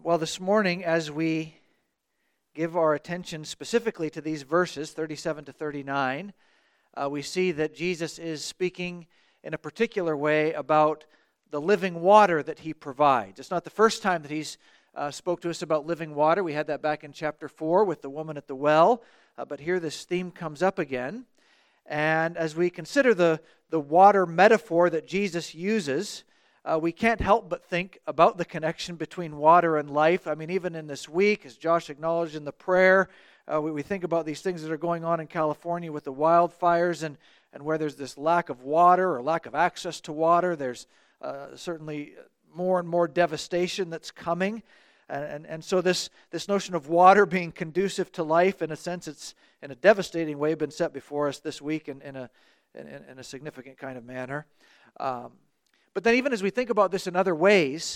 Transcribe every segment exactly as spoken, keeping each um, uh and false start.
well, this morning, as we give our attention specifically to these verses, thirty-seven to thirty-nine, uh, we see that Jesus is speaking in a particular way about the living water that he provides. It's not the first time that he's uh, spoke to us about living water. We had that back in chapter four with the woman at the well, uh, but here this theme comes up again. And as we consider the, the water metaphor that Jesus uses, Uh, we can't help but think about the connection between water and life. I mean, even in this week, as Josh acknowledged in the prayer, uh, we, we think about these things that are going on in California with the wildfires and, and where there's this lack of water or lack of access to water. There's uh, certainly more and more devastation that's coming. And, and, and so this, this notion of water being conducive to life, in a sense, it's in a devastating way been set before us this week in, in, a, in, in a significant kind of manner. Um, But then even as we think about this in other ways,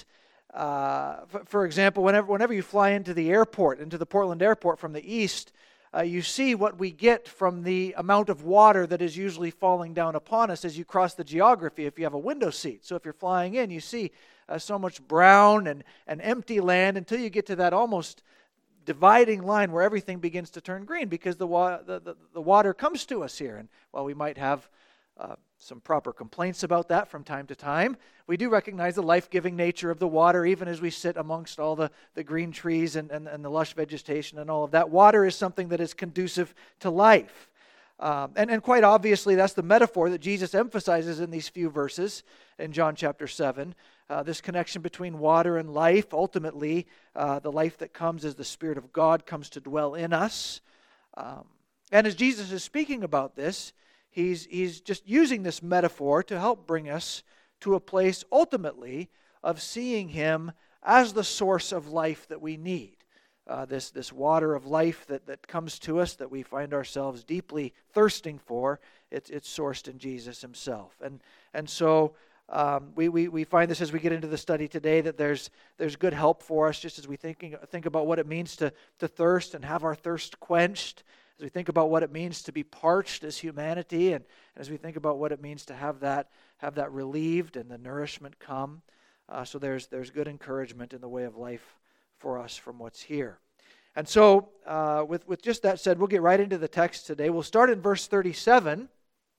uh, for, for example, whenever whenever you fly into the airport, into the Portland airport from the east, uh, you see what we get from the amount of water that is usually falling down upon us as you cross the geography if you have a window seat. So if you're flying in, you see uh, so much brown and, and empty land until you get to that almost dividing line where everything begins to turn green because the, wa- the, the, the water comes to us here. And while we might have Uh, some proper complaints about that from time to time, we do recognize the life-giving nature of the water, even as we sit amongst all the, the green trees and, and, and the lush vegetation and all of that. Water is something that is conducive to life. Um, and, and quite obviously, that's the metaphor that Jesus emphasizes in these few verses in John chapter seven. Uh, this connection between water and life. Ultimately, uh, the life that comes as the Spirit of God comes to dwell in us. Um, and as Jesus is speaking about this, He's, he's just using this metaphor to help bring us to a place ultimately of seeing Him as the source of life that we need. Uh, this, this water of life that, that comes to us, that we find ourselves deeply thirsting for, it's, it's sourced in Jesus Himself. And, and so um, we, we, we find this as we get into the study today, that there's, there's good help for us just as we thinking, think about what it means to, to thirst and have our thirst quenched. As we think about what it means to be parched as humanity, and as we think about what it means to have that have that relieved and the nourishment come. Uh, so there's there's good encouragement in the way of life for us from what's here. And so uh, with, with just that said, we'll get right into the text today. We'll start in verse thirty-seven.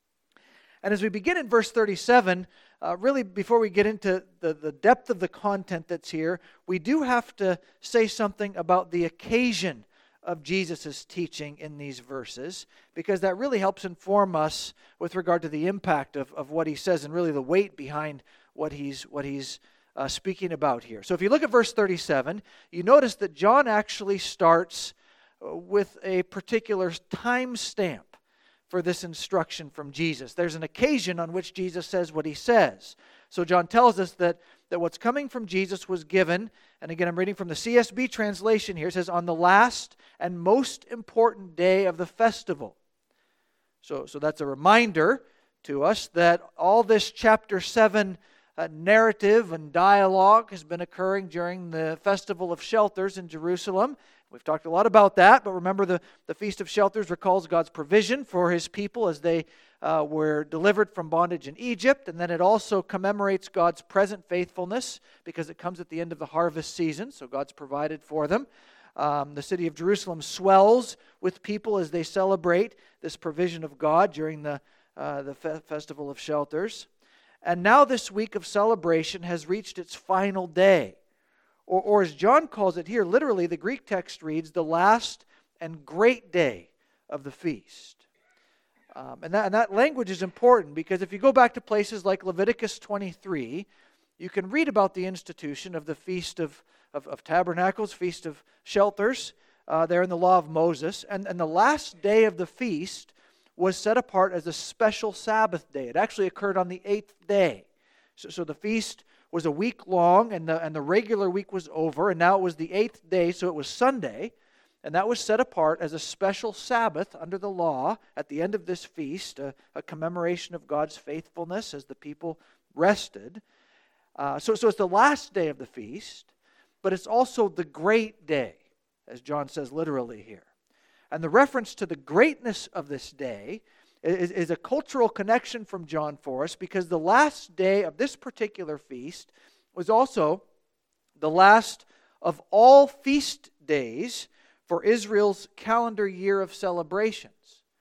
And as we begin in verse thirty-seven, uh, really before we get into the, the depth of the content that's here, we do have to say something about the occasion of Jesus' teaching in these verses, because that really helps inform us with regard to the impact of, of what he says and really the weight behind what he's what he's uh, speaking about here. So if you look at verse thirty-seven, you notice that John actually starts with a particular time stamp for this instruction from Jesus. There's an occasion on which Jesus says what he says. So John tells us that, that what's coming from Jesus was given, and again I'm reading from the C S B translation here, it says, on the last and most important day of the festival. So, so that's a reminder to us that all this chapter seven uh, narrative and dialogue has been occurring during the Festival of Shelters in Jerusalem. We've talked a lot about that, but remember the, the Feast of Shelters recalls God's provision for His people as they uh, were delivered from bondage in Egypt, and then it also commemorates God's present faithfulness because it comes at the end of the harvest season, so God's provided for them. Um, the city of Jerusalem swells with people as they celebrate this provision of God during the, uh, the fe- Festival of Shelters. And now this week of celebration has reached its final day. Or, or as John calls it here, literally the Greek text reads, the last and great day of the feast. Um, and, that, and that language is important because if you go back to places like Leviticus twenty-three, you can read about the institution of the Feast of, of, of Tabernacles, Feast of Shelters, uh, there in the Law of Moses. And, and the last day of the feast was set apart as a special Sabbath day. It actually occurred on the eighth day. So, so the feast was a week long, and the, and the regular week was over, and now it was the eighth day, so it was Sunday, and that was set apart as a special Sabbath under the law at the end of this feast, a, a commemoration of God's faithfulness as the people rested. Uh, so, so it's the last day of the feast, but it's also the great day, as John says literally here. And the reference to the greatness of this day is, is a cultural connection from John for us, because the last day of this particular feast was also the last of all feast days for Israel's calendar year of celebrations.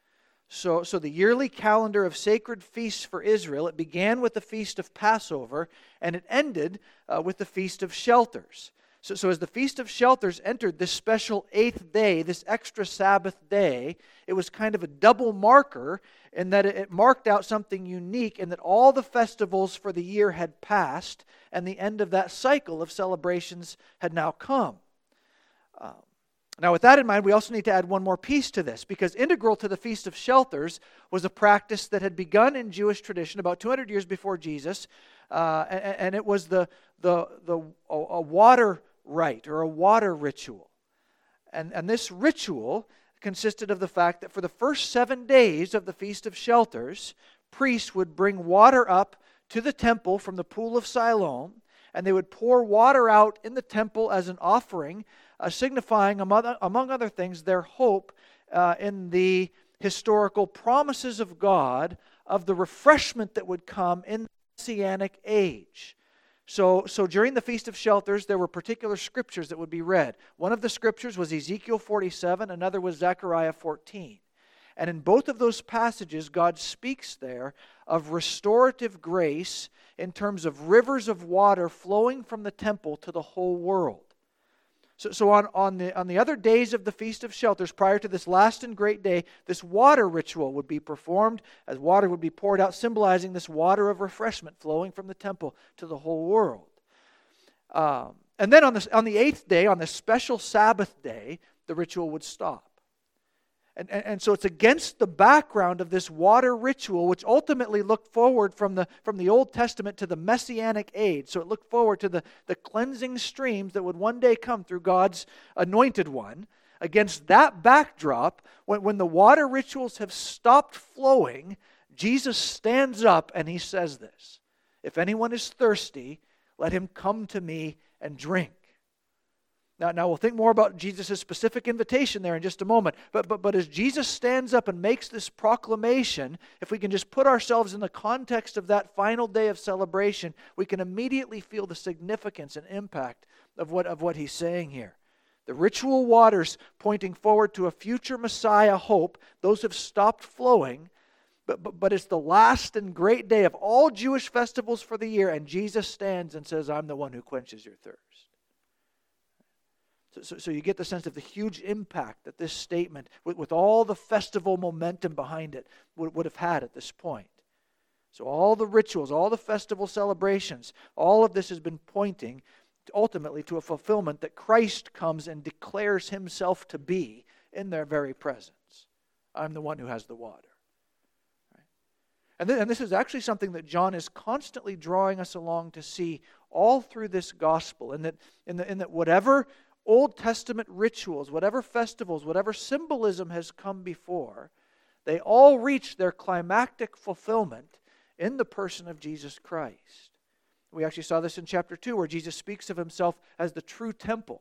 So, so the yearly calendar of sacred feasts for Israel, it began with the Feast of Passover, and it ended uh, with the Feast of Shelters. So, so as the Feast of Shelters entered this special eighth day, this extra Sabbath day, it was kind of a double marker in that it, it marked out something unique in that all the festivals for the year had passed, and the end of that cycle of celebrations had now come. Um, Now, with that in mind, we also need to add one more piece to this, because integral to the Feast of Shelters was a practice that had begun in Jewish tradition about two hundred years before Jesus, uh, and, and it was the, the, the a, a water rite or a water ritual. And, and this ritual consisted of the fact that for the first seven days of the Feast of Shelters, priests would bring water up to the temple from the pool of Siloam, and they would pour water out in the temple as an offering, Uh, signifying, among, among other things, their hope uh, in the historical promises of God of the refreshment that would come in the Messianic age. So, so during the Feast of Shelters, there were particular scriptures that would be read. One of the scriptures was Ezekiel forty-seven, another was Zechariah fourteen. And in both of those passages, God speaks there of restorative grace in terms of rivers of water flowing from the temple to the whole world. So, so on, on, the, on the other days of the Feast of Shelters, prior to this last and great day, this water ritual would be performed as water would be poured out, symbolizing this water of refreshment flowing from the temple to the whole world. Um, and then on, this, on the eighth day, on this special Sabbath day, the ritual would stop. And, and, and so it's against the background of this water ritual, which ultimately looked forward from the, from the Old Testament to the Messianic age. So it looked forward to the, the cleansing streams that would one day come through God's anointed one. Against that backdrop, when, when the water rituals have stopped flowing, Jesus stands up and he says this: "If anyone is thirsty, let him come to me and drink." Now, now we'll think more about Jesus' specific invitation there in just a moment. But, but, but as Jesus stands up and makes this proclamation, if we can just put ourselves in the context of that final day of celebration, we can immediately feel the significance and impact of what, of what he's saying here. The ritual waters pointing forward to a future Messiah hope, those have stopped flowing, but, but, but it's the last and great day of all Jewish festivals for the year, and Jesus stands and says, "I'm the one who quenches your thirst." So, so you get the sense of the huge impact that this statement, with, with all the festival momentum behind it, would, would have had at this point. So all the rituals, all the festival celebrations, all of this has been pointing ultimately to a fulfillment that Christ comes and declares himself to be in their very presence. I'm the one who has the water. Right? And, th- and this is actually something that John is constantly drawing us along to see all through this gospel, in that, in, the, in that whatever Old Testament rituals, whatever festivals, whatever symbolism has come before, they all reach their climactic fulfillment in the person of Jesus Christ. We actually saw this in chapter two, where Jesus speaks of himself as the true temple.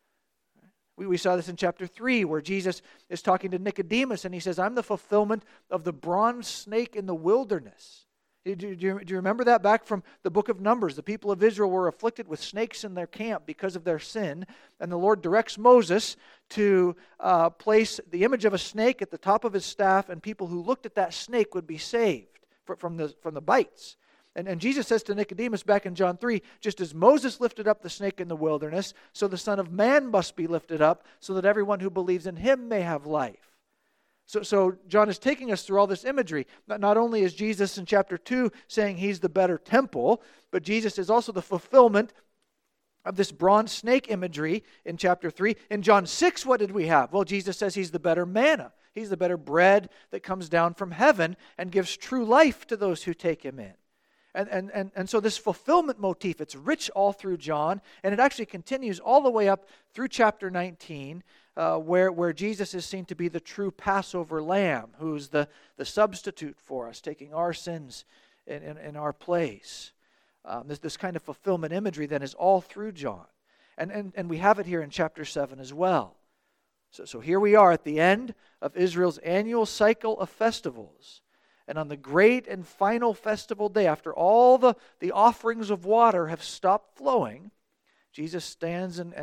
We, we saw this in chapter three, where Jesus is talking to Nicodemus, and he says, "I'm the fulfillment of the bronze snake in the wilderness." Do you, do you remember that back from the book of Numbers? The people of Israel were afflicted with snakes in their camp because of their sin. And the Lord directs Moses to uh, place the image of a snake at the top of his staff, and people who looked at that snake would be saved from the, from the bites. And, and Jesus says to Nicodemus back in John three, just as Moses lifted up the snake in the wilderness, so the Son of Man must be lifted up, so that everyone who believes in him may have life. So, so John is taking us through all this imagery. Not, not only is Jesus in chapter two saying he's the better temple, but Jesus is also the fulfillment of this bronze snake imagery in chapter three. In John six, what did we have? Well, Jesus says he's the better manna. He's the better bread that comes down from heaven and gives true life to those who take him in. And, and, and, and so this fulfillment motif, it's rich all through John, and it actually continues all the way up through chapter nineteen, Uh, where, where Jesus is seen to be the true Passover lamb, who's the, the substitute for us, taking our sins in, in, in our place. Um, this, this kind of fulfillment imagery then is all through John. And, and, and we have it here in chapter seven as well. So, so here we are at the end of Israel's annual cycle of festivals. And on the great and final festival day, after all the, the offerings of water have stopped flowing, Jesus stands and, and,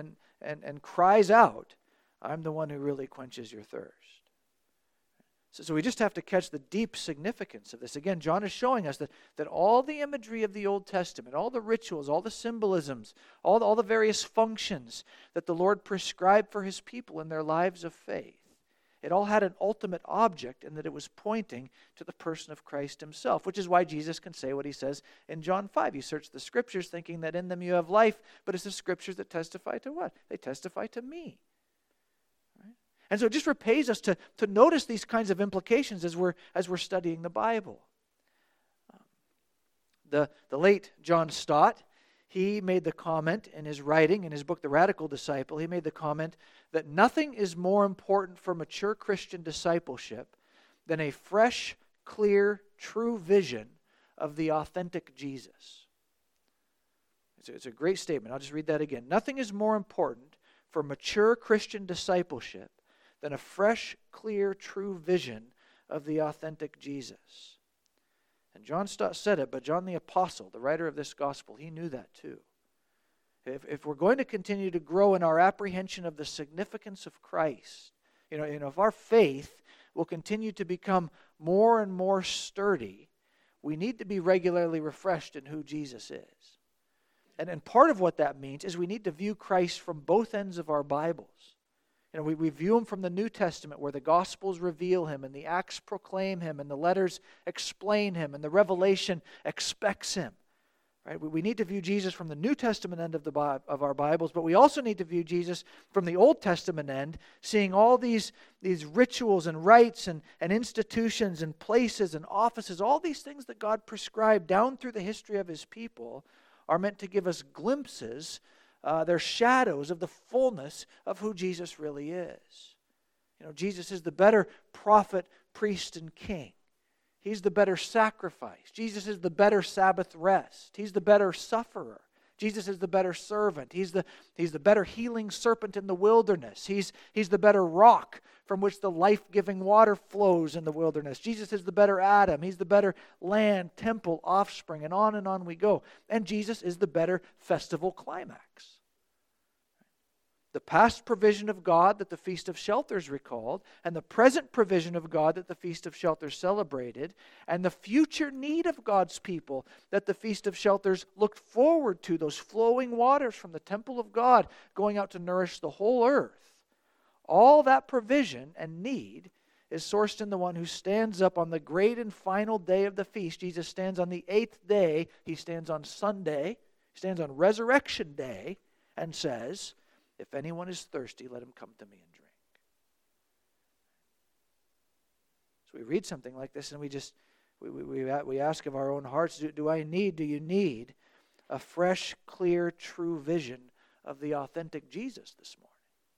and, and cries out, I'm the one who really quenches your thirst. So, so we just have to catch the deep significance of this. Again, John is showing us that, that all the imagery of the Old Testament, all the rituals, all the symbolisms, all the, all the various functions that the Lord prescribed for his people in their lives of faith, it all had an ultimate object in that it was pointing to the person of Christ himself, which is why Jesus can say what he says in John five. You search the Scriptures thinking that in them you have life, but it's the Scriptures that testify to what? They testify to me. And so it just repays us to, to notice these kinds of implications as we're, as we're studying the Bible. The, the late John Stott, he made the comment in his writing, in his book, The Radical Disciple, he made the comment that nothing is more important for mature Christian discipleship than a fresh, clear, true vision of the authentic Jesus. It's a, it's a great statement. I'll just read that again. Nothing is more important for mature Christian discipleship than a fresh, clear, true vision of the authentic Jesus. And John Stott said it, but John the Apostle, the writer of this gospel, he knew that too. If, if we're going to continue to grow in our apprehension of the significance of Christ, you know, you know, if our faith will continue to become more and more sturdy, we need to be regularly refreshed in who Jesus is. And, and part of what that means is we need to view Christ from both ends of our Bibles. You know, we, we view him from the New Testament where the Gospels reveal him and the Acts proclaim him and the letters explain him and the Revelation expects him. Right? We, we need to view Jesus from the New Testament end of, the, of our Bibles, but we also need to view Jesus from the Old Testament end, seeing all these, these rituals and rites and, and institutions and places and offices, all these things that God prescribed down through the history of his people are meant to give us glimpses. Uh, they're shadows of the fullness of who Jesus really is. You know, Jesus is the better prophet, priest, and king. He's the better sacrifice. Jesus is the better Sabbath rest. He's the better sufferer. Jesus is the better servant. He's the, he's the better healing serpent in the wilderness. He's, he's the better rock from which the life-giving water flows in the wilderness. Jesus is the better Adam. He's the better land, temple, offspring, and on and on we go. And Jesus is the better festival climax. The past provision of God that the Feast of Shelters recalled, and the present provision of God that the Feast of Shelters celebrated, and the future need of God's people that the Feast of Shelters looked forward to, those flowing waters from the temple of God going out to nourish the whole earth. All that provision and need is sourced in the one who stands up on the great and final day of the feast. Jesus stands on the eighth day. He stands on Sunday. He stands on Resurrection Day and says, if anyone is thirsty, let him come to me and drink. So we read something like this and we just, we, we, we ask of our own hearts, do, do I need, do you need a fresh, clear, true vision of the authentic Jesus this morning?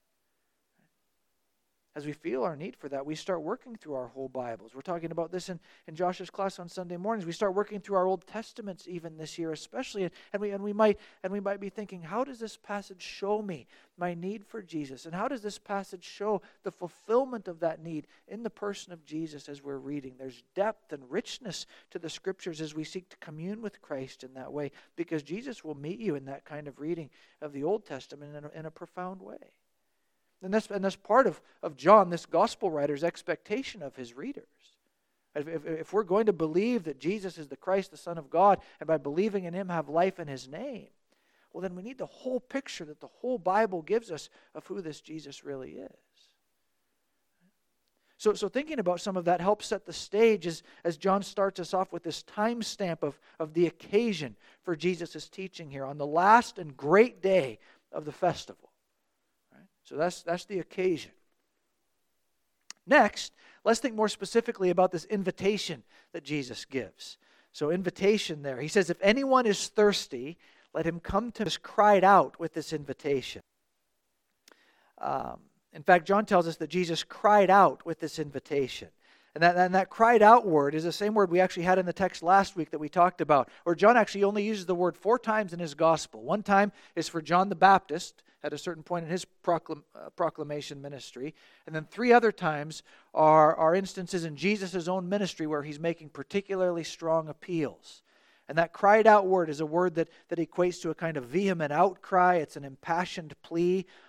As we feel our need for that, we start working through our whole Bibles. We're talking about this in, in Josh's class on Sunday mornings. We start working through our Old Testaments even this year especially. And, and, we, and, we might, and we might be thinking, how does this passage show me my need for Jesus? And how does this passage show the fulfillment of that need in the person of Jesus as we're reading? There's depth and richness to the Scriptures as we seek to commune with Christ in that way, because Jesus will meet you in that kind of reading of the Old Testament in a, in a profound way. And that's, and that's part of, of John, this gospel writer's expectation of his readers. If, if, if we're going to believe that Jesus is the Christ, the Son of God, and by believing in him have life in his name, well, then we need the whole picture that the whole Bible gives us of who this Jesus really is. So, so thinking about some of that helps set the stage as, as John starts us off with this timestamp of, of the occasion for Jesus' teaching here on the last and great day of the festival. So that's, that's the occasion. Next, let's think more specifically about this invitation that Jesus gives. So invitation there. He says, if anyone is thirsty, let him come to us, cried out with this invitation. Um, in fact, John tells us that Jesus cried out with this invitation. And that, and that cried out word is the same word we actually had in the text last week that we talked about, where John actually only uses the word four times in his gospel. One time is for John the Baptist at a certain point in his proclam, uh, proclamation ministry. And then three other times are, are instances in Jesus' own ministry where he's making particularly strong appeals. And that cried out word is a word that, that equates to a kind of vehement outcry. It's an impassioned plea,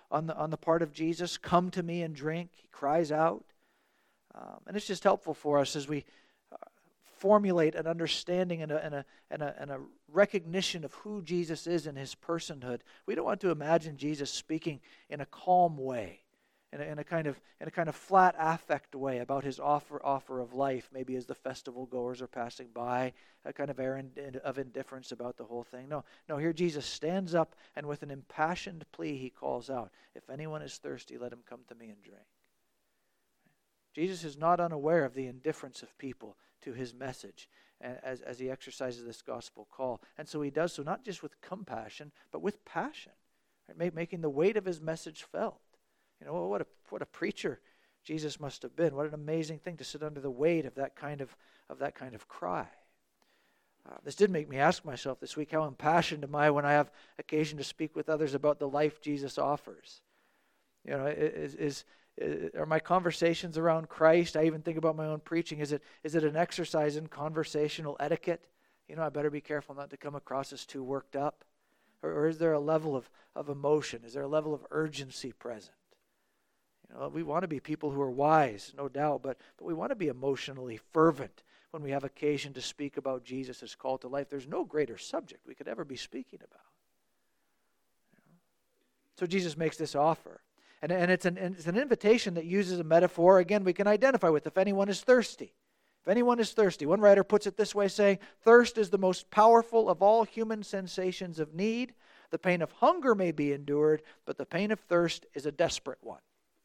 on the, on the part of Jesus. Come to me and drink. He cries out. Um, and it's just helpful for us as we uh, formulate an understanding and a, and, a, and, a, and a recognition of who Jesus is in his personhood. We don't want to imagine Jesus speaking in a calm way, in a, in a kind of in a kind of flat affect way about his offer offer of life, maybe as the festival goers are passing by, a kind of air of indifference about the whole thing. No, no, here Jesus stands up and with an impassioned plea he calls out, if anyone is thirsty, let him come to me and drink. Jesus is not unaware of the indifference of people to his message as, as he exercises this gospel call. And so he does so not just with compassion, but with passion, right? Making the weight of his message felt. You know, what a what a preacher Jesus must have been. What an amazing thing to sit under the weight of that kind of of that kind of cry. Uh, this did make me ask myself this week, how impassioned am I when I have occasion to speak with others about the life Jesus offers? You know, is is, is are my conversations around Christ? I even think about my own preaching. Is it is it an exercise in conversational etiquette? You know, I better be careful not to come across as too worked up. Or, or is there a level of, of emotion? Is there a level of urgency present? You know, we want to be people who are wise, no doubt, but, but we want to be emotionally fervent when we have occasion to speak about Jesus' call to life. There's no greater subject we could ever be speaking about. You know? So Jesus makes this offer. And, and it's an, it's an invitation that uses a metaphor, again, we can identify with. If anyone is thirsty. If anyone is thirsty. One writer puts it this way, saying, thirst is the most powerful of all human sensations of need. The pain of hunger may be endured, but the pain of thirst is a desperate one.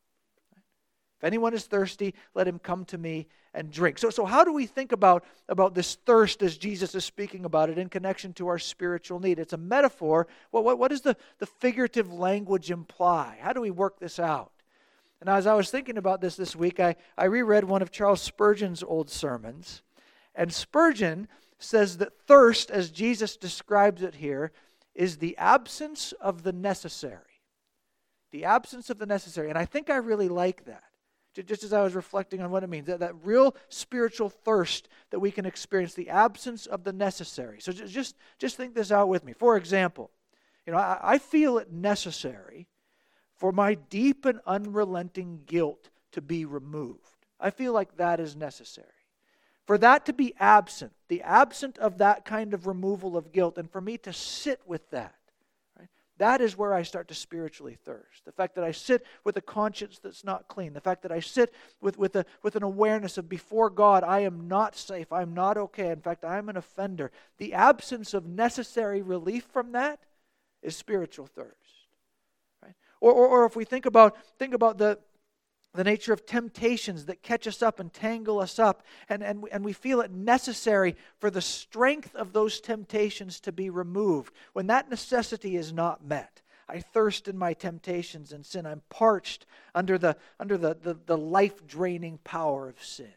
If anyone is thirsty, let him come to me and drink. So, so how do we think about, about this thirst as Jesus is speaking about it in connection to our spiritual need? It's a metaphor. Well, what, what does the, the figurative language imply? How do we work this out? And as I was thinking about this this week, I, I reread one of Charles Spurgeon's old sermons. And Spurgeon says that thirst, as Jesus describes it here, is the absence of the necessary. The absence of the necessary. And I think I really like that. Just as I was reflecting on what it means, that, that real spiritual thirst that we can experience, the absence of the necessary. So just, just think this out with me. For example, you know, I, I feel it necessary for my deep and unrelenting guilt to be removed. I feel like that is necessary. For that to be absent, the absent of that kind of removal of guilt, and for me to sit with that. That is where I start to spiritually thirst. The fact that I sit with a conscience that's not clean. The fact that I sit with, with, a, with an awareness of before God, I am not safe. I'm not okay. In fact, I'm an offender. The absence of necessary relief from that is spiritual thirst. Right? Or, or, or if we think about, think about the... the nature of temptations that catch us up and tangle us up, and, and, and we feel it necessary for the strength of those temptations to be removed. When that necessity is not met, I thirst in my temptations and sin. I'm parched under the, under the, the, the life-draining power of sin.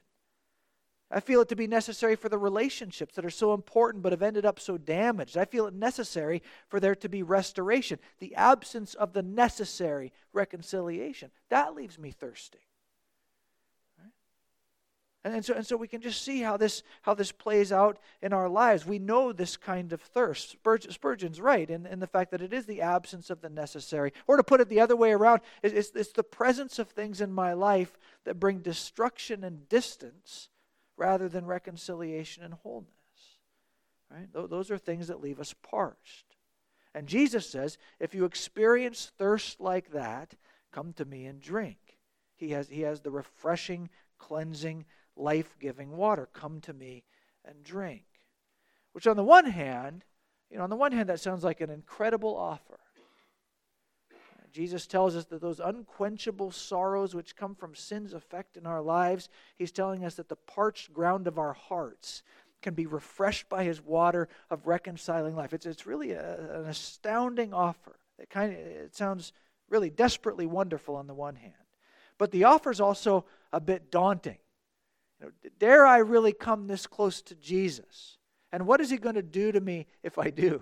I feel it to be necessary for the relationships that are so important but have ended up so damaged. I feel it necessary for there to be restoration. The absence of the necessary reconciliation. That leaves me thirsty. Right? And, and, so, and so we can just see how this, how this plays out in our lives. We know this kind of thirst. Spurgeon, Spurgeon's right in, in the fact that it is the absence of the necessary. Or to put it the other way around, it's, it's the presence of things in my life that bring destruction and distance rather than reconciliation and wholeness. Right? Those are things that leave us parched. And Jesus says, if you experience thirst like that, come to me and drink. He has, he has the refreshing, cleansing, life-giving water. Come to me and drink. Which on the one hand, you know, on the one hand, that sounds like an incredible offer. Jesus tells us that those unquenchable sorrows which come from sin's effect in our lives, he's telling us that the parched ground of our hearts can be refreshed by his water of reconciling life. It's, it's really a, an astounding offer. It kind of it sounds really desperately wonderful on the one hand. But the offer is also a bit daunting. You know, dare I really come this close to Jesus? And what is he going to do to me if I do?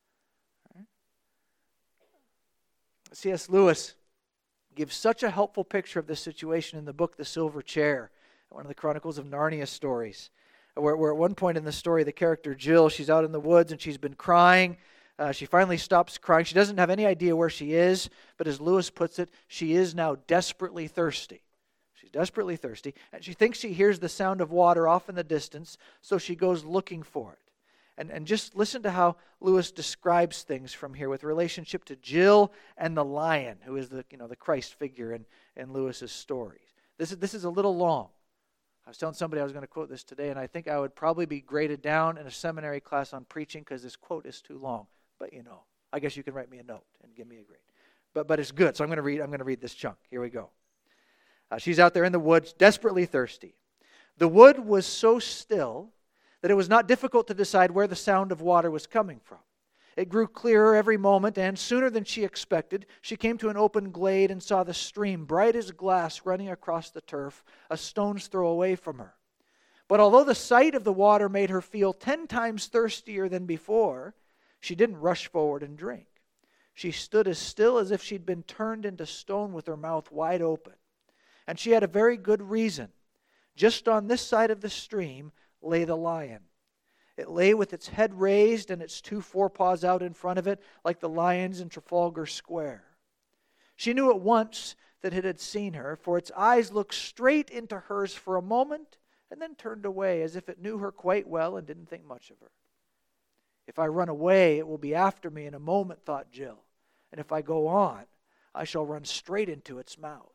C S Lewis gives such a helpful picture of this situation in the book The Silver Chair, one of the Chronicles of Narnia stories, where, where at one point in the story, the character Jill, she's out in the woods and she's been crying. Uh, Uh, she finally stops crying. She doesn't have any idea where she is, but as Lewis puts it, she is now desperately thirsty. She's desperately thirsty, and she thinks she hears the sound of water off in the distance, so she goes looking for it. And, and just listen to how Lewis describes things from here with relationship to Jill and the lion, who is the, you know, the Christ figure in, in Lewis's stories. This is, this is a little long. I was telling somebody I was going to quote this today, and I think I would probably be graded down in a seminary class on preaching because this quote is too long. But you know, I guess you can write me a note and give me a grade. But but it's good, so I'm going to read. I'm going to read this chunk. Here we go. Uh, she's out there in the woods, desperately thirsty. The wood was so still that it was not difficult to decide where the sound of water was coming from. It grew clearer every moment, and sooner than she expected, she came to an open glade and saw the stream, bright as glass, running across the turf, a stone's throw away from her. But although the sight of the water made her feel ten times thirstier than before, she didn't rush forward and drink. She stood as still as if she'd been turned into stone with her mouth wide open. And she had a very good reason. Just on this side of the stream lay the lion. It lay with its head raised and its two forepaws out in front of it like the lions in Trafalgar Square. She knew at once that it had seen her, for its eyes looked straight into hers for a moment and then turned away as if it knew her quite well and didn't think much of her. If I run away, it will be after me in a moment, thought Jill. And if I go on, I shall run straight into its mouth.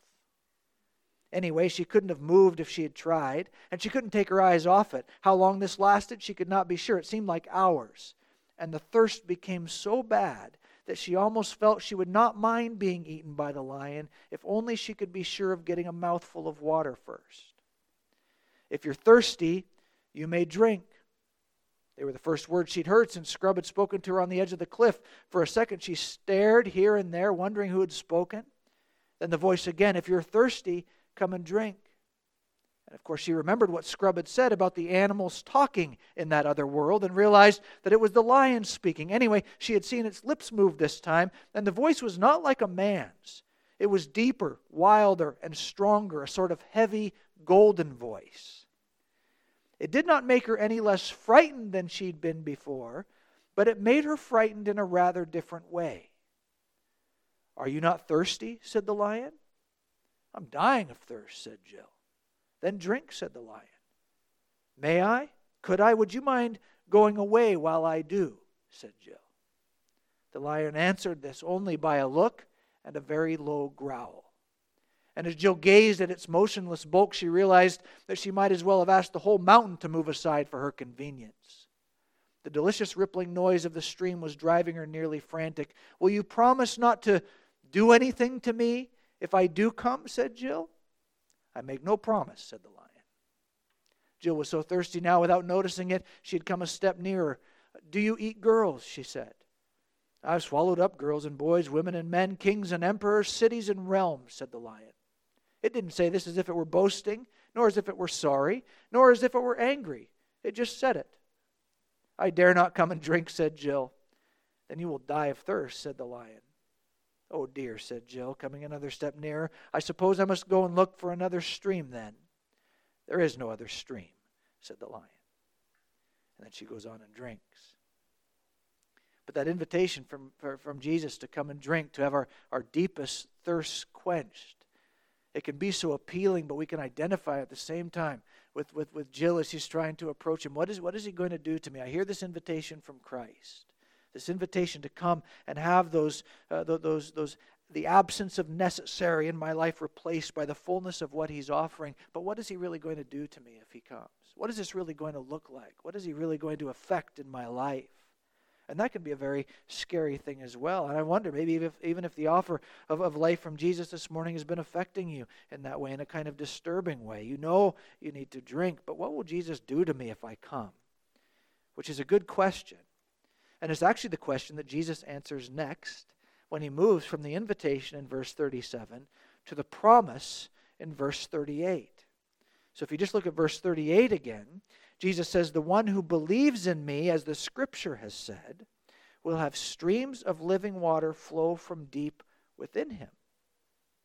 Anyway, she couldn't have moved if she had tried, and she couldn't take her eyes off it. How long this lasted, she could not be sure. It seemed like hours. And the thirst became so bad that she almost felt she would not mind being eaten by the lion if only she could be sure of getting a mouthful of water first. If you're thirsty, you may drink. They were the first words she'd heard since Scrub had spoken to her on the edge of the cliff. For a second she stared here and there, wondering who had spoken. Then the voice again, if you're thirsty, come and drink. And of course she remembered what Scrub had said about the animals talking in that other world and realized that it was the lion speaking. Anyway, she had seen its lips move this time, and the voice was not like a man's. It was deeper, wilder, and stronger, a sort of heavy, golden voice. It did not make her any less frightened than she'd been before, but it made her frightened in a rather different way. Are you not thirsty? Said the lion. I'm dying of thirst, said Jill. Then drink, said the lion. May I? Could I? Would you mind going away while I do? Said Jill. The lion answered this only by a look and a very low growl. And as Jill gazed at its motionless bulk, she realized that she might as well have asked the whole mountain to move aside for her convenience. The delicious rippling noise of the stream was driving her nearly frantic. Will you promise not to do anything to me if I do come? Said Jill. I make no promise, said the lion. Jill was so thirsty now, without noticing it, she had come a step nearer. Do you eat girls? She said. I've swallowed up girls and boys, women and men, kings and emperors, cities and realms, said the lion. It didn't say this as if it were boasting, nor as if it were sorry, nor as if it were angry. It just said it. I dare not come and drink, said Jill. Then you will die of thirst, said the lion. Oh dear, said Jill, coming another step nearer. I suppose I must go and look for another stream then. There is no other stream, said the lion. And then she goes on and drinks. But that invitation from, from Jesus to come and drink, to have our, our deepest thirst quenched, it can be so appealing, but we can identify at the same time with, with, with Jill as she's trying to approach him. What is, what is he going to do to me? I hear this invitation from Christ. This invitation to come and have those, uh, those, those, the absence of necessary in my life replaced by the fullness of what he's offering. But what is he really going to do to me if he comes? What is this really going to look like? What is he really going to affect in my life? And that can be a very scary thing as well. And I wonder, maybe if, even if the offer of, of life from Jesus this morning has been affecting you in that way, in a kind of disturbing way. You know you need to drink, but what will Jesus do to me if I come? Which is a good question. And it's actually the question that Jesus answers next when he moves from the invitation in verse thirty-seven to the promise in verse thirty-eight. So if you just look at verse thirty-eight again, Jesus says, the one who believes in me, as the scripture has said, will have streams of living water flow from deep within him.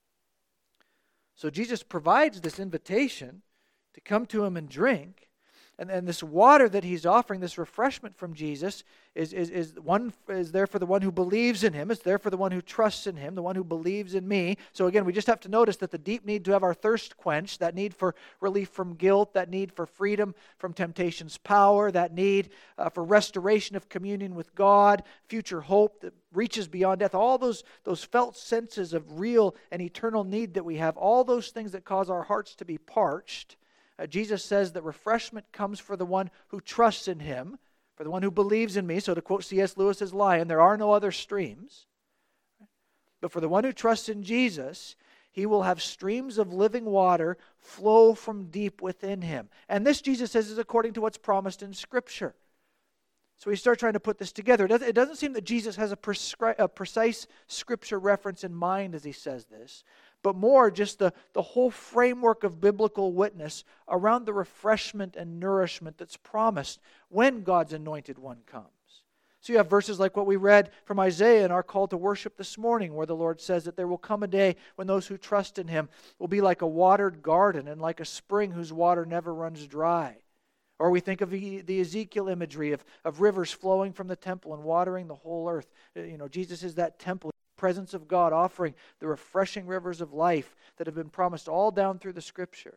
So Jesus provides this invitation to come to him and drink, And, and this water that he's offering, this refreshment from Jesus, is, is, is, one, is there for the one who believes in him. It's there for the one who trusts in him, the one who believes in me. So again, we just have to notice that the deep need to have our thirst quenched, that need for relief from guilt, that need for freedom from temptation's power, that need uh, for restoration of communion with God, future hope that reaches beyond death, all those, those felt senses of real and eternal need that we have, all those things that cause our hearts to be parched. Uh, Jesus says that refreshment comes for the one who trusts in him, for the one who believes in me. So to quote C S Lewis's line, there are no other streams. But for the one who trusts in Jesus, he will have streams of living water flow from deep within him. And this, Jesus says, is according to what's promised in Scripture. So we start trying to put this together. It doesn't, it doesn't seem that Jesus has a, prescri- a precise Scripture reference in mind as he says this, but more just the, the whole framework of biblical witness around the refreshment and nourishment that's promised when God's anointed one comes. So you have verses like what we read from Isaiah in our call to worship this morning, where the Lord says that there will come a day when those who trust in him will be like a watered garden and like a spring whose water never runs dry. Or we think of the, the Ezekiel imagery of, of rivers flowing from the temple and watering the whole earth. You know, Jesus is that temple, the presence of God, offering the refreshing rivers of life that have been promised all down through the Scriptures.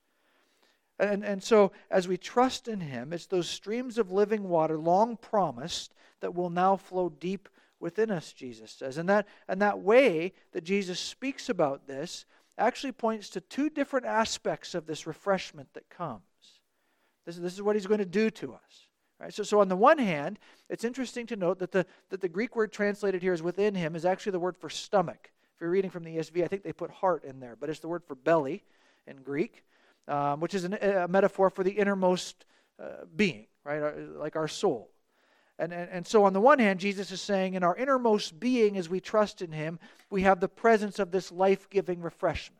And, and so as we trust in him, it's those streams of living water long promised that will now flow deep within us, Jesus says. And that, and that way that Jesus speaks about this actually points to two different aspects of this refreshment that comes. This, this is what he's going to do to us. Right? So, so on the one hand, it's interesting to note that the, that the Greek word translated here as within him is actually the word for stomach. If you're reading from the E S V, I think they put heart in there, but it's the word for belly in Greek, um, which is an, a metaphor for the innermost uh, being, right? Our, like our soul. And, and, and so on the one hand, Jesus is saying in our innermost being, as we trust in him, we have the presence of this life-giving refreshment.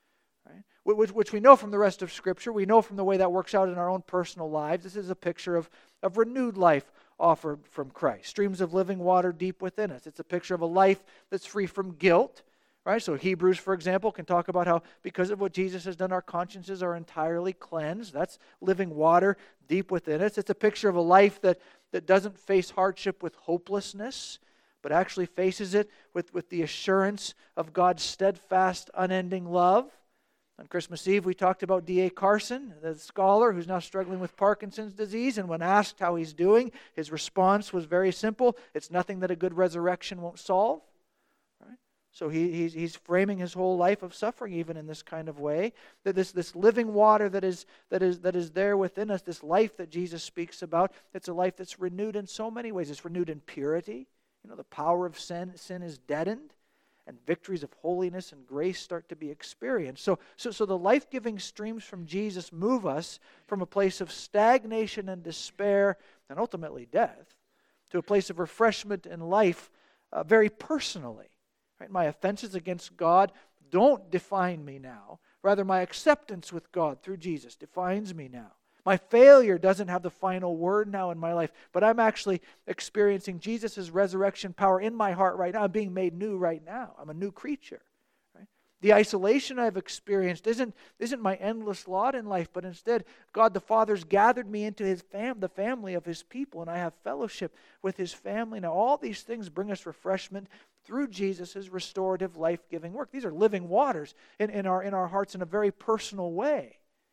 Which, which we know from the rest of Scripture. We know from the way that works out in our own personal lives. This is a picture of, of renewed life offered from Christ. Streams of living water deep within us. It's a picture of a life that's free from guilt. Right? So Hebrews, for example, can talk about how because of what Jesus has done, our consciences are entirely cleansed. That's living water deep within us. It's a picture of a life that, that doesn't face hardship with hopelessness, but actually faces it with, with the assurance of God's steadfast, unending love. On Christmas Eve, we talked about D A Carson, the scholar who's now struggling with Parkinson's disease, and when asked how he's doing, his response was very simple. It's nothing that a good resurrection won't solve. Right? So he, he's, he's framing his whole life of suffering even in this kind of way. That this, this living water that is, that, is, that is there within us, this life that Jesus speaks about, it's a life that's renewed in so many ways. It's renewed in purity. You know, the power of sin, sin is deadened. And victories of holiness and grace start to be experienced. So, so, so the life-giving streams from Jesus move us from a place of stagnation and despair and ultimately death to a place of refreshment and life uh, very personally. Right? My offenses against God don't define me now. Rather, my acceptance with God through Jesus defines me now. My failure doesn't have the final word now in my life, but I'm actually experiencing Jesus' resurrection power in my heart right now. I'm being made new right now. I'm a new creature. Right? The isolation I've experienced isn't, isn't my endless lot in life, but instead God the Father's gathered me into his fam- the family of his people, and I have fellowship with his family. Now all these things bring us refreshment through Jesus' restorative, life-giving work. These are living waters in, in, our, in our hearts in a very personal way.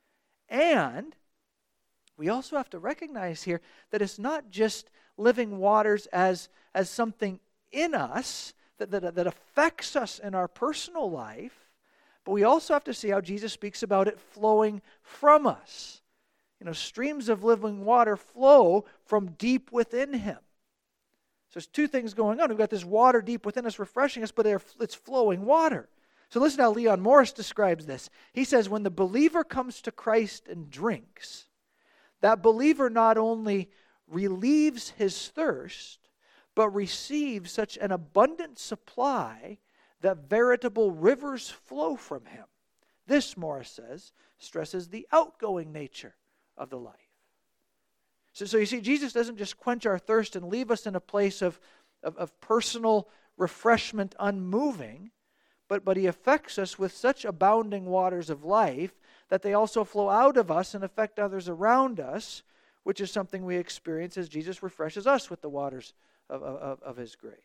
And we also have to recognize here that it's not just living waters as, as something in us that, that, that affects us in our personal life, but we also have to see how Jesus speaks about it flowing from us. You know, streams of living water flow from deep within him. So there's two things going on. We've got this water deep within us refreshing us, but it's flowing water. So listen how Leon Morris describes this. He says, when the believer comes to Christ and drinks, that believer not only relieves his thirst, but receives such an abundant supply that veritable rivers flow from him. This, Morris says, stresses the outgoing nature of the life. So, so you see, Jesus doesn't just quench our thirst and leave us in a place of, of, of personal refreshment unmoving, but, but he affects us with such abounding waters of life that they also flow out of us and affect others around us, which is something we experience as Jesus refreshes us with the waters of, of, of His grace.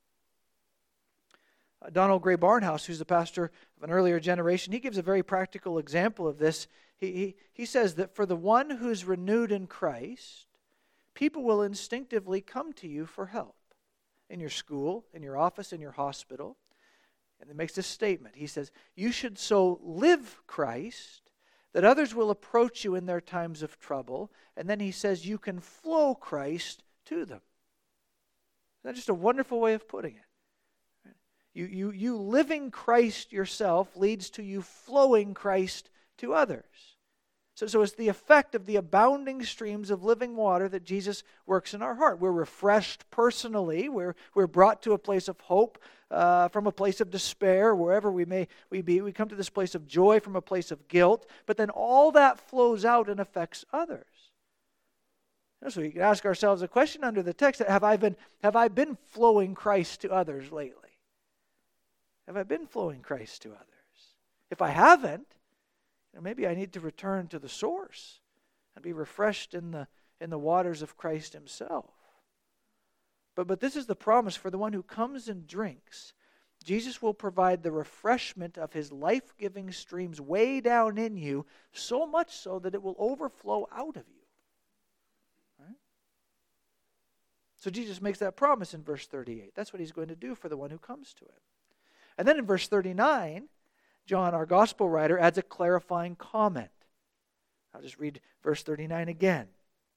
Uh, Donald Gray Barnhouse, who's the pastor of an earlier generation, he gives a very practical example of this. He, he, he says that for the one who's renewed in Christ, people will instinctively come to you for help in your school, in your office, in your hospital. And he makes this statement. He says, you should so live Christ that others will approach you in their times of trouble. And then he says, you can flow Christ to them. That's just a wonderful way of putting it. You, you, you living Christ yourself leads to you flowing Christ to others. So, so it's the effect of the abounding streams of living water that Jesus works in our heart. We're refreshed personally. We're, we're brought to a place of hope uh, from a place of despair, wherever we may we be. We come to this place of joy from a place of guilt. But then all that flows out and affects others. So we can ask ourselves a question under the text: Have I been have I been flowing Christ to others lately? Have I been flowing Christ to others? If I haven't, you know, maybe I need to return to the source and be refreshed in the in the waters of Christ Himself. But but this is the promise for the one who comes and drinks. Jesus will provide the refreshment of His life-giving streams way down in you, so much so that it will overflow out of you. Right? So Jesus makes that promise in verse thirty-eight. That's what He's going to do for the one who comes to Him. And then in verse thirty-nine, John, our gospel writer, adds a clarifying comment. I'll just read verse thirty-nine again.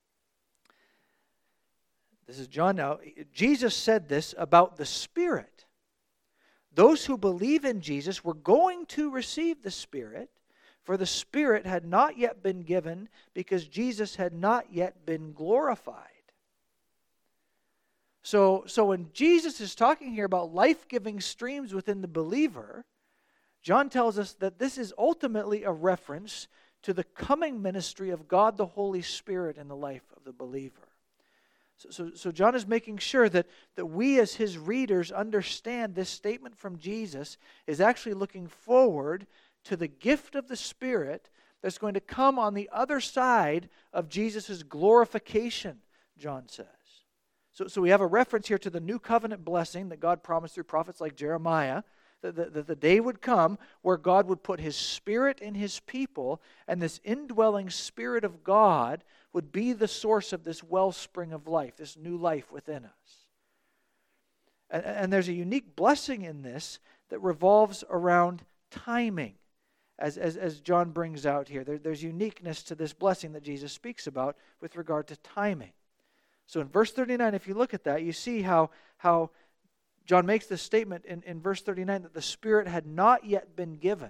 This is John now. Jesus said this about the Spirit. Those who believe in Jesus were going to receive the Spirit, for the Spirit had not yet been given because Jesus had not yet been glorified. So, so when Jesus is talking here about life-giving streams within the believer, John tells us that this is ultimately a reference to the coming ministry of God the Holy Spirit in the life of the believer. So, so, so John is making sure that, that we as his readers understand this statement from Jesus is actually looking forward to the gift of the Spirit that's going to come on the other side of Jesus' glorification, John says. So, so we have a reference here to the new covenant blessing that God promised through prophets like Jeremiah, that the, the, the day would come where God would put His Spirit in His people, and this indwelling Spirit of God would be the source of this wellspring of life, this new life within us. And, and there's a unique blessing in this that revolves around timing, as, as, as John brings out here. There, there's uniqueness to this blessing that Jesus speaks about with regard to timing. So in verse thirty-nine, if you look at that, you see how, how John makes this statement in, in verse thirty-nine that the Spirit had not yet been given.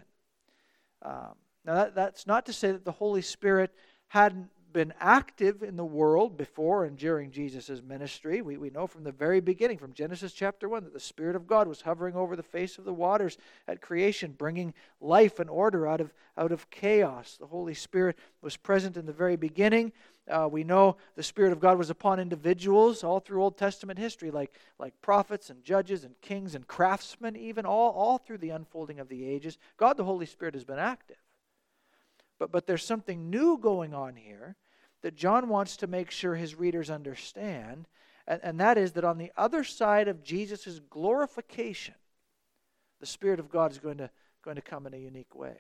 Um, now that, that's not to say that the Holy Spirit hadn't been active in the world before and during Jesus' ministry. We, we know from the very beginning, from Genesis chapter one, that the Spirit of God was hovering over the face of the waters at creation, bringing life and order out of, out of chaos. The Holy Spirit was present in the very beginning. Uh, we know the Spirit of God was upon individuals all through Old Testament history, like, like prophets and judges and kings and craftsmen, even all, all through the unfolding of the ages. God, the Holy Spirit, has been active. But, but there's something new going on here that John wants to make sure his readers understand, and, and that is that on the other side of Jesus' glorification, the Spirit of God is going to, going to come in a unique way.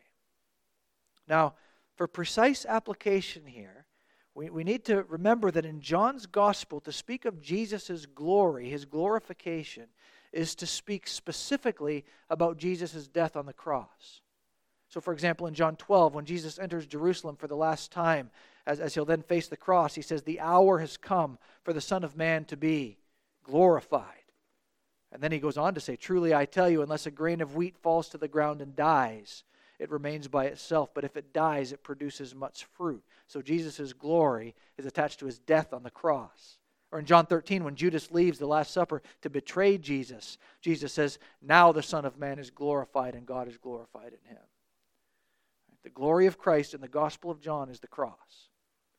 Now, for precise application here, we, we need to remember that in John's Gospel, to speak of Jesus' glory, His glorification, is to speak specifically about Jesus' death on the cross. So, for example, in John twelve, when Jesus enters Jerusalem for the last time, as, as He'll then face the cross, He says, "The hour has come for the Son of Man to be glorified." And then He goes on to say, "Truly I tell you, unless a grain of wheat falls to the ground and dies, it remains by itself. But if it dies, it produces much fruit." So Jesus' glory is attached to His death on the cross. Or in John thirteen, when Judas leaves the Last Supper to betray Jesus, Jesus says, "Now the Son of Man is glorified and God is glorified in Him." The glory of Christ in the Gospel of John is the cross.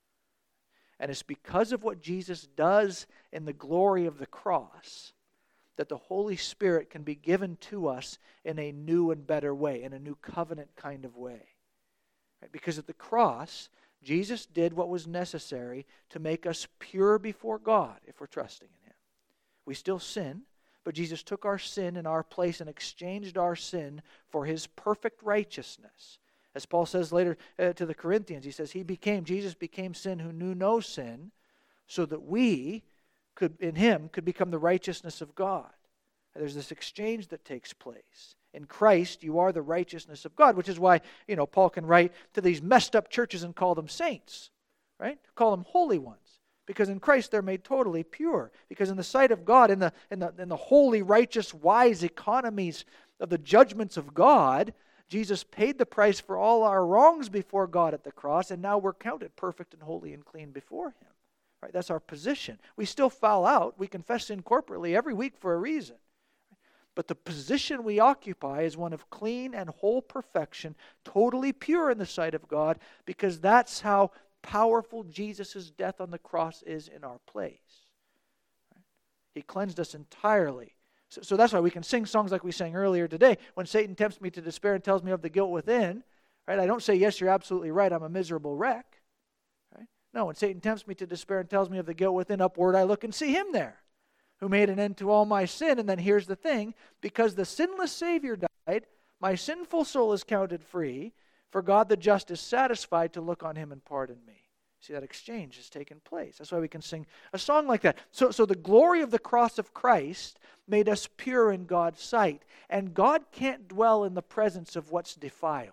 And it's because of what Jesus does in the glory of the cross that the Holy Spirit can be given to us in a new and better way, in a new covenant kind of way. Right? Because at the cross, Jesus did what was necessary to make us pure before God if we're trusting in Him. We still sin, but Jesus took our sin in our place and exchanged our sin for His perfect righteousness. As Paul says later uh, to the Corinthians, he says, He became, Jesus became sin who knew no sin, so that we could, in Him, could become the righteousness of God. And there's this exchange that takes place. In Christ, you are the righteousness of God, which is why, you know, Paul can write to these messed up churches and call them saints, right? Call them holy ones. Because in Christ they're made totally pure. Because in the sight of God, in the, in the, in the holy, righteous, wise economies of the judgments of God, Jesus paid the price for all our wrongs before God at the cross, and now we're counted perfect and holy and clean before Him. Right? That's our position. We still foul out. We confess sin corporately every week for a reason. But the position we occupy is one of clean and whole perfection, totally pure in the sight of God, because that's how powerful Jesus' death on the cross is in our place. Right? He cleansed us entirely. So, so that's why we can sing songs like we sang earlier today. When Satan tempts me to despair and tells me of the guilt within, right? I don't say, yes, you're absolutely right, I'm a miserable wreck. Right? No, when Satan tempts me to despair and tells me of the guilt within, upward I look and see Him there, who made an end to all my sin. And then here's the thing, because the sinless Savior died, my sinful soul is counted free, for God the just is satisfied to look on Him and pardon me. See, that exchange has taken place. That's why we can sing a song like that. So, so the glory of the cross of Christ made us pure in God's sight. And God can't dwell in the presence of what's defiled.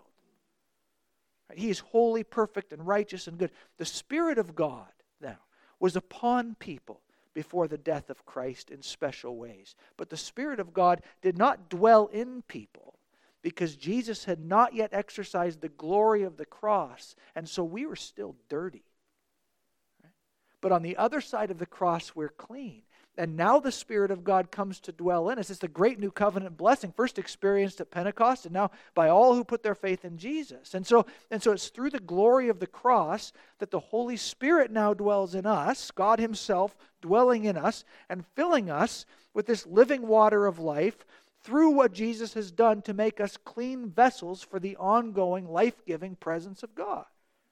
Right? He is holy, perfect, and righteous and good. The Spirit of God, now, was upon people before the death of Christ in special ways. But the Spirit of God did not dwell in people because Jesus had not yet exercised the glory of the cross, and so we were still dirty. Right? But on the other side of the cross, we're clean. And now the Spirit of God comes to dwell in us. It's the great new covenant blessing, first experienced at Pentecost, and now by all who put their faith in Jesus. And so, and so it's through the glory of the cross that the Holy Spirit now dwells in us, God Himself dwelling in us and filling us with this living water of life through what Jesus has done to make us clean vessels for the ongoing, life-giving presence of God.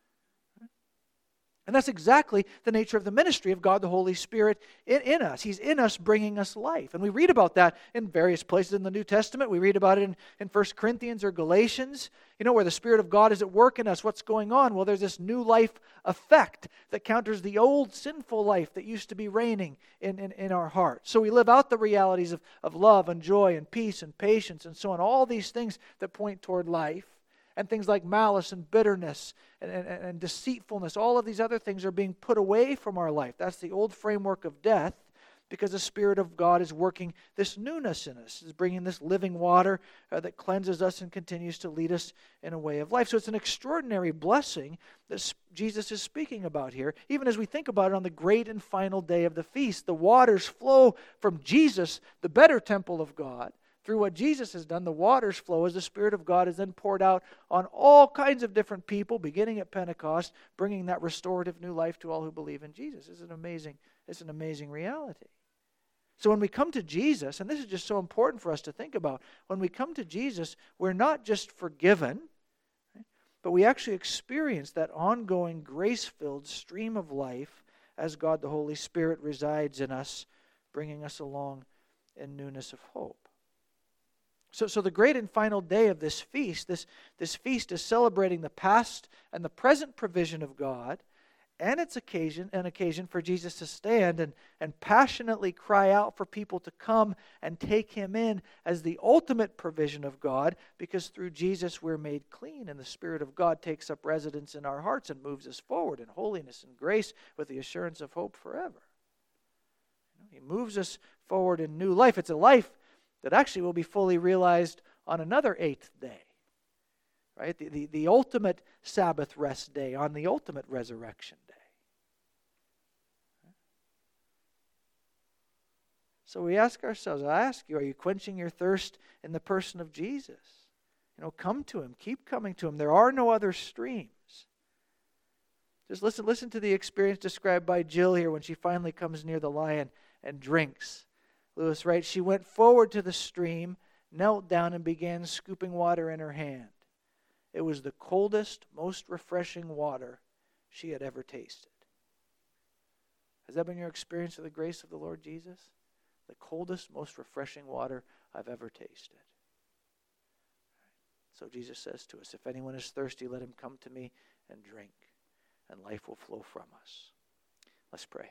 And that's exactly the nature of the ministry of God the Holy Spirit in, in us. He's in us, bringing us life. And we read about that in various places in the New Testament. We read about it in, in First Corinthians or Galatians, you know, where the Spirit of God is at work in us. What's going on? Well, there's this new life effect that counters the old sinful life that used to be reigning in, in, in our hearts. So we live out the realities of, of love and joy and peace and patience and so on, all these things that point toward life. And things like malice and bitterness and, and, and deceitfulness, all of these other things are being put away from our life. That's the old framework of death, because the Spirit of God is working this newness in us. Is bringing this living water uh, that cleanses us and continues to lead us in a way of life. So it's an extraordinary blessing that Jesus is speaking about here. Even as we think about it on the great and final day of the feast, the waters flow from Jesus, the better temple of God. Through what Jesus has done, the waters flow as the Spirit of God is then poured out on all kinds of different people, beginning at Pentecost, bringing that restorative new life to all who believe in Jesus. It's an amazing, it's an amazing reality. So when we come to Jesus, and this is just so important for us to think about, when we come to Jesus, we're not just forgiven, right, but we actually experience that ongoing grace-filled stream of life as God the Holy Spirit resides in us, bringing us along in newness of hope. So, so the great and final day of this feast, this, this feast is celebrating the past and the present provision of God, and it's occasion, an occasion for Jesus to stand and, and passionately cry out for people to come and take Him in as the ultimate provision of God, because through Jesus we're made clean, and the Spirit of God takes up residence in our hearts and moves us forward in holiness and grace with the assurance of hope forever. He moves us forward in new life. It's a life that actually will be fully realized on another eighth day, right? The, the, the ultimate Sabbath rest day, on the ultimate resurrection day. So we ask ourselves, I ask you, are you quenching your thirst in the person of Jesus? You know, come to Him, keep coming to Him. There are no other streams. Just listen, listen to the experience described by Jill here when she finally comes near the lion and drinks. Lewis writes, she went forward to the stream, knelt down, and began scooping water in her hand. it was the coldest, most refreshing water she had ever tasted. Has that been your experience of the grace of the Lord Jesus? The coldest, most refreshing water I've ever tasted. So Jesus says to us, if anyone is thirsty, let him come to me and drink, and life will flow from us. Let's pray.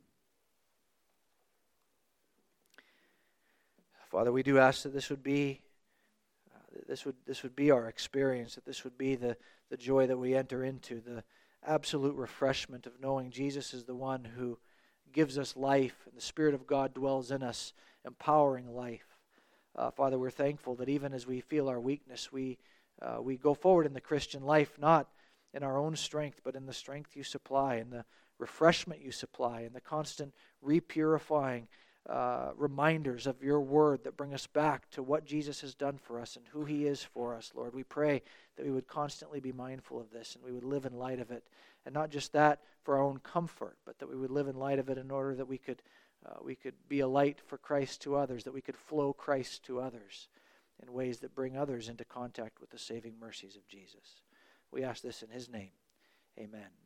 Father, we do ask that this would be uh, this would this would be our experience, that this would be the, the joy that we enter into, the absolute refreshment of knowing Jesus is the one who gives us life, and the Spirit of God dwells in us, empowering life. Uh, Father, we're thankful that even as we feel our weakness, we uh, we go forward in the Christian life, not in our own strength, but in the strength you supply, and the refreshment you supply, and the constant repurifying uh, reminders of your word that bring us back to what Jesus has done for us and who he is for us, Lord. We pray that we would constantly be mindful of this, and we would live in light of it. And not just that for our own comfort, but that we would live in light of it in order that we could uh, we could be a light for Christ to others, that we could flow Christ to others in ways that bring others into contact with the saving mercies of Jesus. We ask this in his name. Amen.